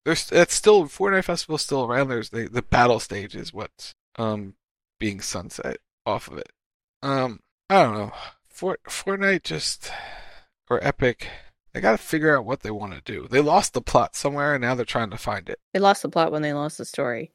there's that's still Fortnite Festival is still around. There's the the battle stage is what's um being sunset off of it. Um, I don't know. Fort Fortnite just or Epic. They got to figure out what they want to do. They lost the plot somewhere, and now they're trying to find it. They lost the plot when they lost the story.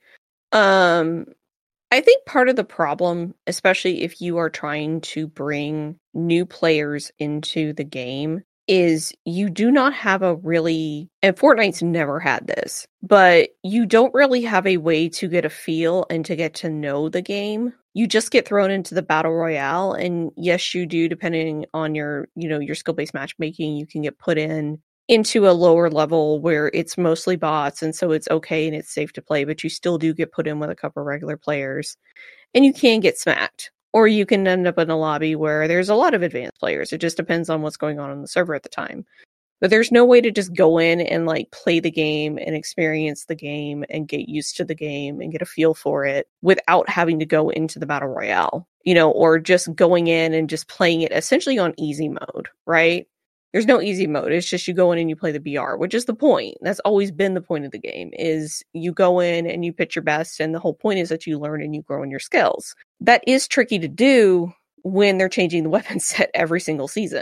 Um, I think part of the problem, especially if you are trying to bring new players into the game, is you do not have a really, and Fortnite's never had this, but you don't really have a way to get a feel and to get to know the game. You just get thrown into the battle royale, and yes, you do, depending on your, you know, your skill-based matchmaking, you can get put in into a lower level where it's mostly bots, and so it's okay and it's safe to play, but you still do get put in with a couple of regular players, and you can get smacked. Or you can end up in a lobby where there's a lot of advanced players. It just depends on what's going on on the server at the time. But there's no way to just go in and like play the game and experience the game and get used to the game and get a feel for it without having to go into the battle royale, you know, or just going in and just playing it essentially on easy mode, right? There's no easy mode. It's just you go in and you play the B R, which is the point. That's always been the point of the game, is you go in and you pitch your best, and the whole point is that you learn and you grow in your skills. That is tricky to do when they're changing the weapon set every single season.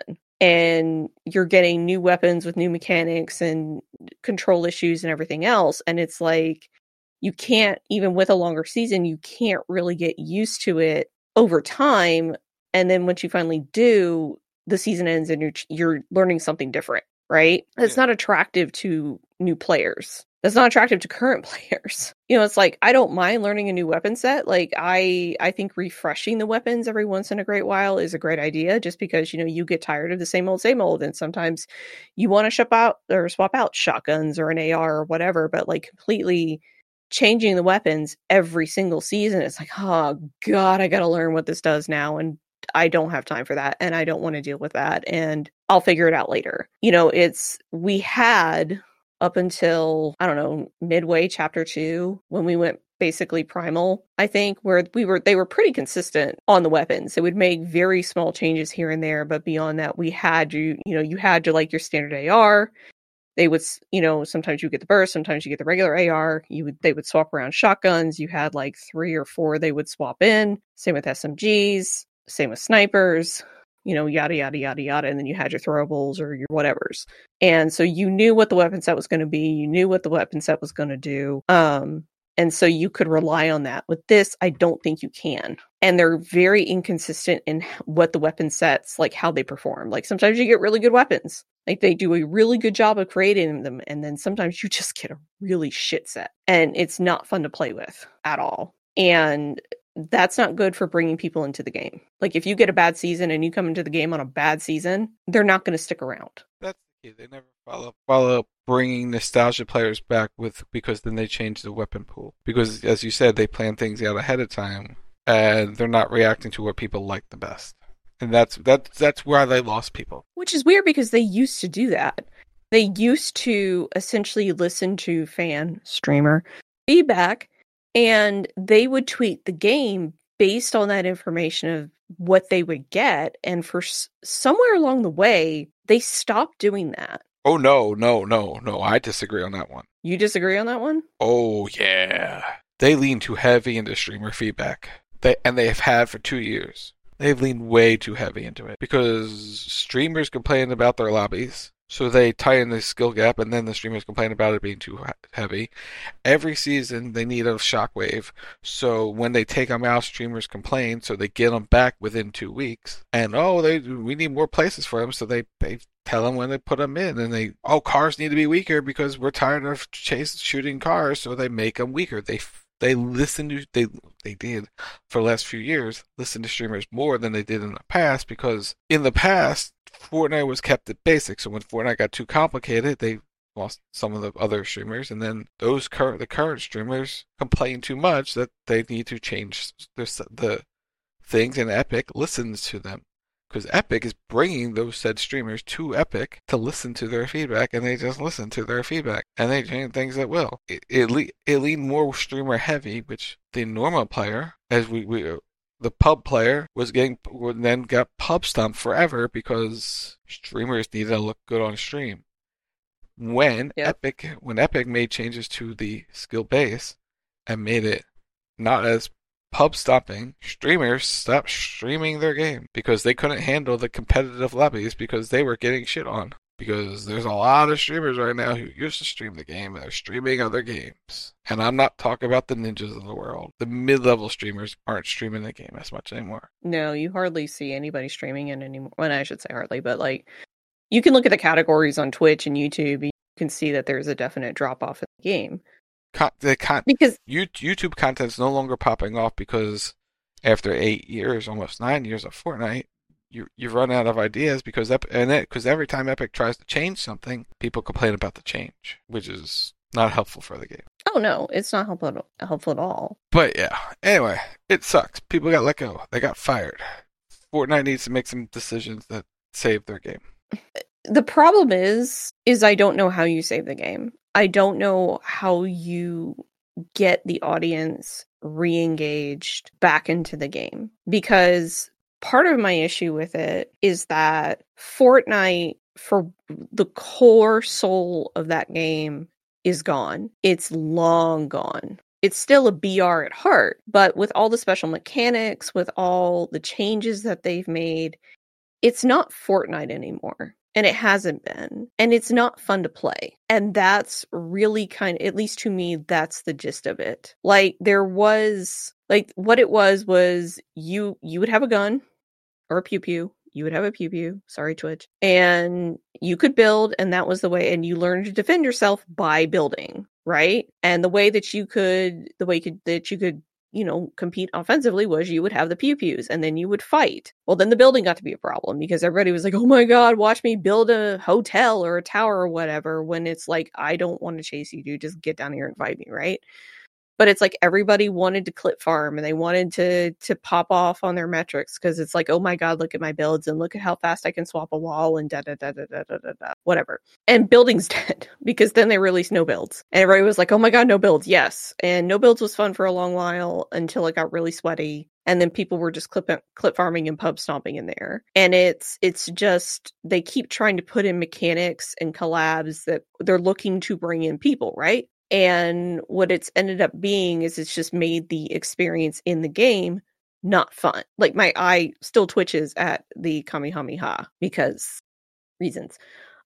And you're getting new weapons with new mechanics and control issues and everything else. And it's like, you can't, even with a longer season, you can't really get used to it over time. And then once you finally do, the season ends and you're you're learning something different, right? It's not attractive to new players. That's not attractive to current players. You know, it's like, I don't mind learning a new weapon set. Like, I I think refreshing the weapons every once in a great while is a great idea, just because, you know, you get tired of the same old, same old. And sometimes you want to shop out or swap out shotguns or an A R or whatever, but like completely changing the weapons every single season, it's like, oh God, I got to learn what this does now. And I don't have time for that, and I don't want to deal with that, and I'll figure it out later. You know, it's, we had up until, I don't know, midway chapter two, when we went basically primal, I think, where we were, they were pretty consistent on the weapons. They would make very small changes here and there, but beyond that, we had to, you know, you had to like your standard A R. They would, you know, sometimes you get the burst, sometimes you get the regular A R. You would, they would swap around shotguns. You had like three or four they would swap in. Same with S M Gs. Same with snipers, you know, yada, yada, yada, yada. And then you had your throwables or your whatevers. And so you knew what the weapon set was going to be. You knew what the weapon set was going to do. Um, and so you could rely on that. With this, I don't think you can. And they're very inconsistent in what the weapon sets, like how they perform. Like sometimes you get really good weapons. Like they do a really good job of creating them. And then sometimes you just get a really shit set. And it's not fun to play with at all. And that's not good for bringing people into the game. Like if you get a bad season and you come into the game on a bad season, they're not going to stick around. That's the key. They never follow follow up bringing nostalgia players back with, because then they change the weapon pool. Because as you said, they plan things out ahead of time, and they're not reacting to what people like the best. And that's that's that's where they lost people. Which is weird, because they used to do that. They used to essentially listen to fan streamer feedback, and they would tweak the game based on that information of what they would get. And for s- somewhere along the way, they stopped doing that. Oh, no, no, no, no. I disagree on that one. You disagree on that one? Oh, yeah. They lean too heavy into streamer feedback. They And they have had for two years. They've leaned way too heavy into it, because streamers complain about their lobbies. So they tighten the skill gap, and then the streamers complain about it being too heavy. Every season, they need a shockwave. So when they take them out, streamers complain, so they get them back within two weeks. And, oh, they we need more places for them, so they, they tell them when they put them in. And they, oh, cars need to be weaker because we're tired of chase shooting cars, so they make them weaker. They They listen to, they they did, for the last few years, listen to streamers more than they did in the past, because in the past, Fortnite was kept at basics, so when Fortnite got too complicated, they lost some of the other streamers, and then those current the current streamers complain too much that they need to change the, the things, and Epic listens to them. Because Epic is bringing those said streamers to Epic to listen to their feedback, and they just listen to their feedback, and they change things at will. It it, le- it leaned more streamer heavy, which the normal player, as we, we the pub player, was getting, then got pub stumped forever because streamers needed to look good on stream. when Yep. Epic when Epic made changes to the skill base and made it not as pub stopping, streamers stopped streaming their game because they couldn't handle the competitive lobbies because they were getting shit on. Because there's a lot of streamers right now who used to stream the game and they're streaming other games. And I'm not talking about the ninjas of the world. The mid-level streamers aren't streaming the game as much anymore. No, you hardly see anybody streaming it anymore. Well, I should say hardly, but like, you can look at the categories on Twitch and YouTube, and you can see that there's a definite drop-off in the game. Con- the con- because YouTube content's no longer popping off because after eight years, almost nine years of Fortnite, you you run out of ideas because Ep- and it because every time Epic tries to change something, people complain about the change, which is not helpful for the game. Oh no, it's not helpful helpful at all. But yeah, anyway, it sucks. People got let go. They got fired. Fortnite needs to make some decisions that save their game. The problem is, is I don't know how you save the game. I don't know how you get the audience re-engaged back into the game. Because part of my issue with it is that Fortnite, for the core soul of that game, is gone. It's long gone. It's still a B R at heart, but with all the special mechanics, with all the changes that they've made, it's not Fortnite anymore. And it hasn't been. And it's not fun to play. And that's really kind of, at least to me, that's the gist of it. Like, there was, like, what it was was you you would have a gun or a pew-pew. You would have a pew-pew. Sorry, Twitch. And you could build, and that was the way, and you learned to defend yourself by building, right? And the way that you could, the way you could, that you could, you know, compete offensively was you would have the pew-pews and then you would fight. Well, then the building got to be a problem because everybody was like, oh my God, watch me build a hotel or a tower or whatever, when it's like, I don't want to chase you, dude. Just get down here and fight me, right? But it's like everybody wanted to clip farm and they wanted to to pop off on their metrics because it's like, oh my God, look at my builds and look at how fast I can swap a wall and da da da da da da da da, whatever. And building's dead because then they released no builds. And everybody was like, oh my God, no builds. Yes. And no builds was fun for a long while until it got really sweaty. And then people were just clip clip farming and pub stomping in there. And it's it's just, they keep trying to put in mechanics and collabs that they're looking to bring in people, right? And what it's ended up being is it's just made the experience in the game not fun. Like, my eye still twitches at the Kamehameha because reasons.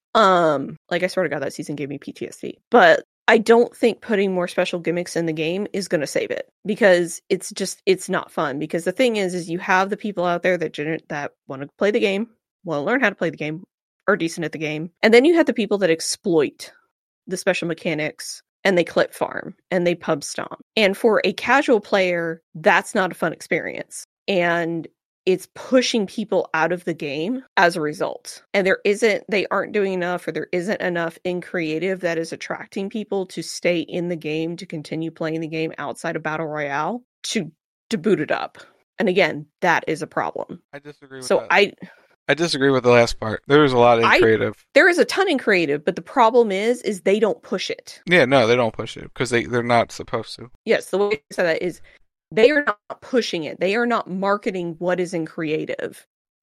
Um, like, I sort of got that season gave me P T S D. But I don't think putting more special gimmicks in the game is going to save it because it's just, it's not fun. Because the thing is, is you have the people out there that gener- that want to play the game, want to learn how to play the game, are decent at the game. And then you have the people that exploit the special mechanics and they clip farm and they pub stomp. And for a casual player, that's not a fun experience. And it's pushing people out of the game as a result. And there isn't, they aren't doing enough, or there isn't enough in creative that is attracting people to stay in the game, to continue playing the game outside of Battle Royale, to, to boot it up. And again, that is a problem. I disagree with so that. I... I disagree with the last part. There was a lot in I, creative. There is a ton in creative, but the problem is, is they don't push it. Yeah, no, they don't push it because they, they're not supposed to. Yes, the way I said that is they are not pushing it. They are not marketing what is in creative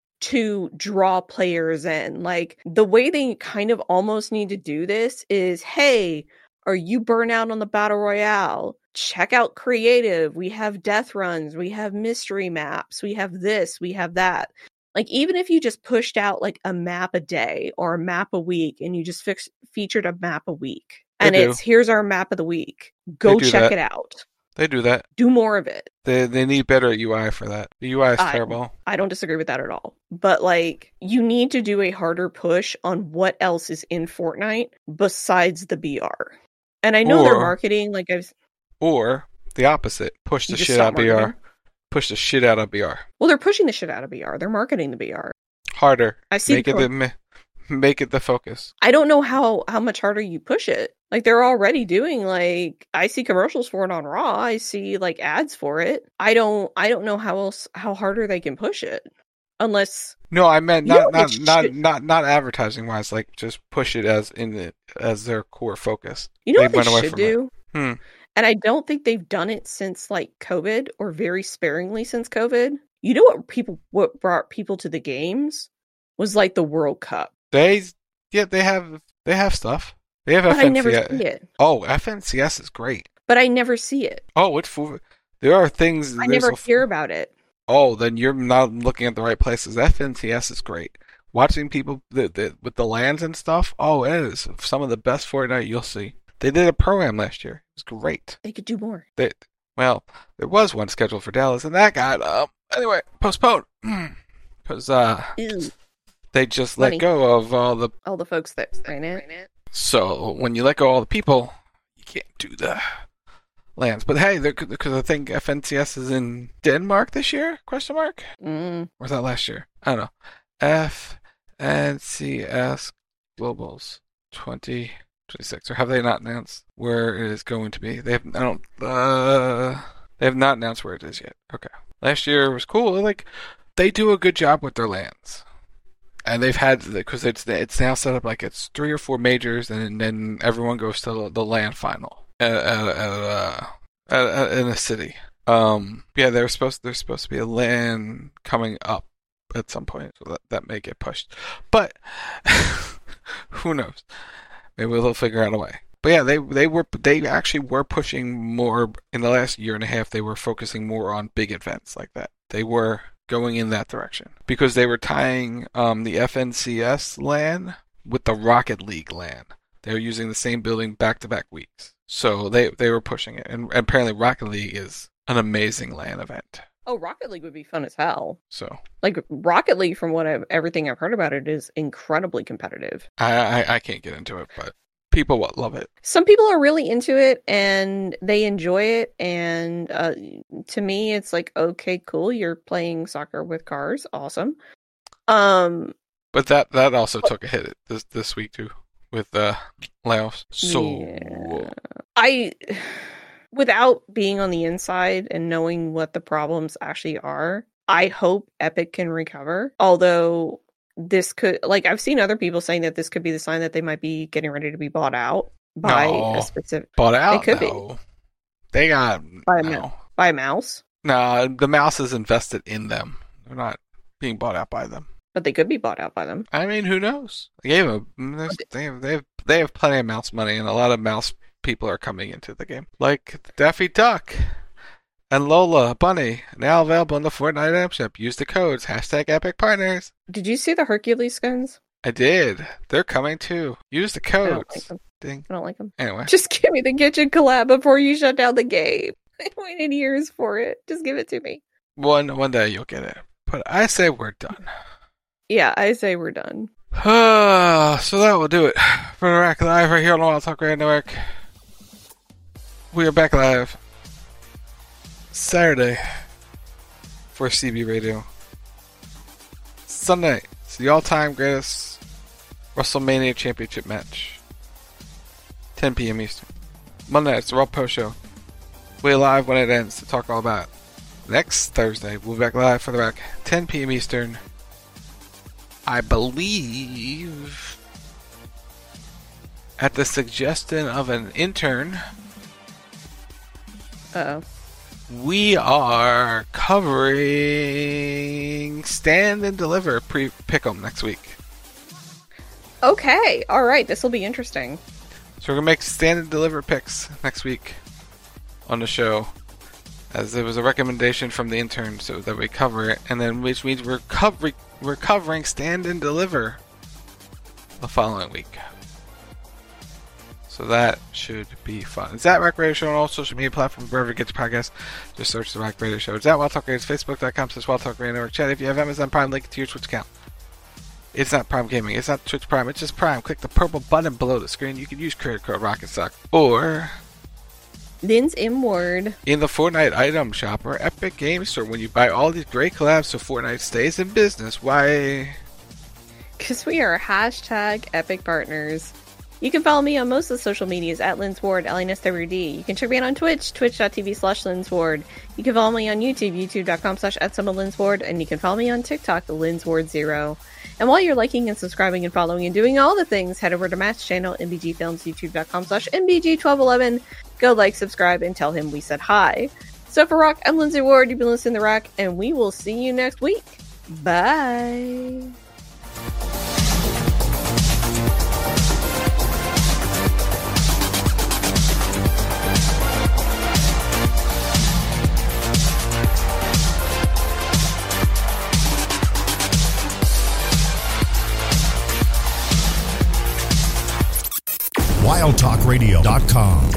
to draw players in. Like, the way they kind of almost need to do this is, hey, are you burnt out on the Battle Royale? Check out creative. We have death runs. We have mystery maps. We have this. We have that. Like, even if you just pushed out like a map a day or a map a week, and you just fix, featured a map a week, and They do. it's, here's our map of the week. Go They do check that. it out. They do that. Do more of it. They they need better U I for that. The U I is I- terrible. I don't disagree with that at all. But like, you need to do a harder push on what else is in Fortnite besides the B R. And I know they're Or- marketing, like I've Or the opposite. Push You the just shit stop out of B R. marketing? Push the shit out of B R. well, they're pushing the shit out of B R. They're marketing the B R. Harder. I see Make it the- the ma- make it the focus. I don't know how how much harder you push it. Like, they're already doing, like, I see commercials for it on Raw. I see like ads for it. I don't I don't know how else how harder they can push it. Unless No, I meant You know not not what not, should- not not advertising wise. Like, just push it as in the as their core focus. you know They what they went away should from it. do? Hmm. And I don't think they've done it since like COVID, or very sparingly since COVID. You know what people what brought people to the games was like the World Cup. They yeah they have they have stuff. They have but F N C S. I never see it. Oh, F N C S is great. But I never see it. Oh, it's for, there are things. I never a, hear about it. Oh, then you're not looking at the right places. F N C S is great. Watching people the, the, with the lands and stuff. Oh, it is some of the best Fortnite you'll see. They did a program last year. It was great. They could do more. They, well, there was one scheduled for Dallas, and that got um anyway postponed because uh Ew. they just Funny. let go of all the all the folks that sign it. So when you let go of all the people, you can't do the lands. But hey, because I think F N C S is in Denmark this year? Question mark. Mm. Or was that last year? I don't know. F N C S Globals twenty twenty-six, or have they not announced where it is going to be? They have. I don't. Uh, they have not announced where it is yet. Okay. Last year was cool. Like they do a good job with their lands, and they've had because it's it's now set up like it's three or four majors, and then everyone goes to the land final at, at, at, uh, at, at in a city. Um. Yeah, they're supposed there's supposed to be a land coming up at some point, so that that may get pushed, but who knows? Maybe they'll figure out a way. But yeah, they they were they actually were pushing more in the last year and a half. They were focusing more on big events like that. They were going in that direction because they were tying um, the F N C S LAN with the Rocket League LAN. They were using the same building back to back weeks, so they they were pushing it. And apparently, Rocket League is an amazing LAN event. Oh, Rocket League would be fun as hell. So, like Rocket League, from what I've, everything I've heard about it, is incredibly competitive. I, I I can't get into it, but people will love it. Some people are really into it and they enjoy it. And uh, to me, it's like, okay, cool. You're playing soccer with cars, awesome. Um, but that that also took a hit this this week too with uh, layoffs. So yeah. I. Without being on the inside and knowing what the problems actually are, I hope Epic can recover. Although this could, like, I've seen other people saying that this could be the sign that they might be getting ready to be bought out by no. a specific. Bought out? It could no. be. They got by a, no. ma- by a mouse. No, the mouse is invested in them. They're not being bought out by them. But they could be bought out by them. I mean, who knows? They gave them. They have, they have they have plenty of mouse money, and a lot of mouse people are coming into the game, like Daffy Duck and Lola Bunny, now available in the Fortnite app shop. Use the codes hashtag Epic Partners. Did you see the Hercules skins? I did. They're coming too. Use the codes. I don't like them. Ding. I don't like them. Anyway, just give me the kitchen collab before you shut down the game. I waited years for it. Just give it to me. One one day you'll get it. But I say we're done. Yeah, I say we're done. So that will do it for the Rack Live right here on the Wild Talk Radio Network. We are back live Saturday for C B Radio. Sunday, it's the all-time greatest WrestleMania Championship match. ten p.m. Eastern. Monday, it's the Raw Post Show. We're live when it ends to talk all about it. Next Thursday, we'll be back live for the Rack, ten p.m. Eastern. I believe at the suggestion of an intern, Uh-oh. we are covering Stand and Deliver pre Pick'em next week. Okay, all right, this will be interesting. So we're gonna make Stand and Deliver picks next week on the show, as it was a recommendation from the intern, so that we cover it, and then which means we're covering we're covering Stand and Deliver the following week. So that should be fun. It's at Rack Radio Show on all social media platforms, wherever you get your podcast. Just search the Rack Radio Show. It's at Wild Talk Radio. It's Facebook.com slash Wild Talk Radio Network. Chat, if you have Amazon Prime, link it to your Twitch account. It's not Prime Gaming. It's not Twitch Prime. It's just Prime. Click the purple button below the screen. You can use credit code Rocket Sock. Or Lynn's M Word in the Fortnite item shop or Epic Games Store. When you buy all these great collabs so Fortnite stays in business. Why? Because we are hashtag Epic Partners. You can follow me on most of the social medias at Lynn's Ward, L N S W D. You can check me out on Twitch, twitch.tv slash Lynn's Ward. You can follow me on YouTube, youtube.com slash at some of Lynn's Ward. And you can follow me on TikTok, the Lynn's Ward Zero. And while you're liking and subscribing and following and doing all the things, head over to Matt's channel, M B G Films, youtube.com slash M B G twelve eleven. Go like, subscribe, and tell him we said hi. So for Rock, I'm Lindsay Ward. You've been listening to The Rock, and we will see you next week. Bye. talk radio dot com.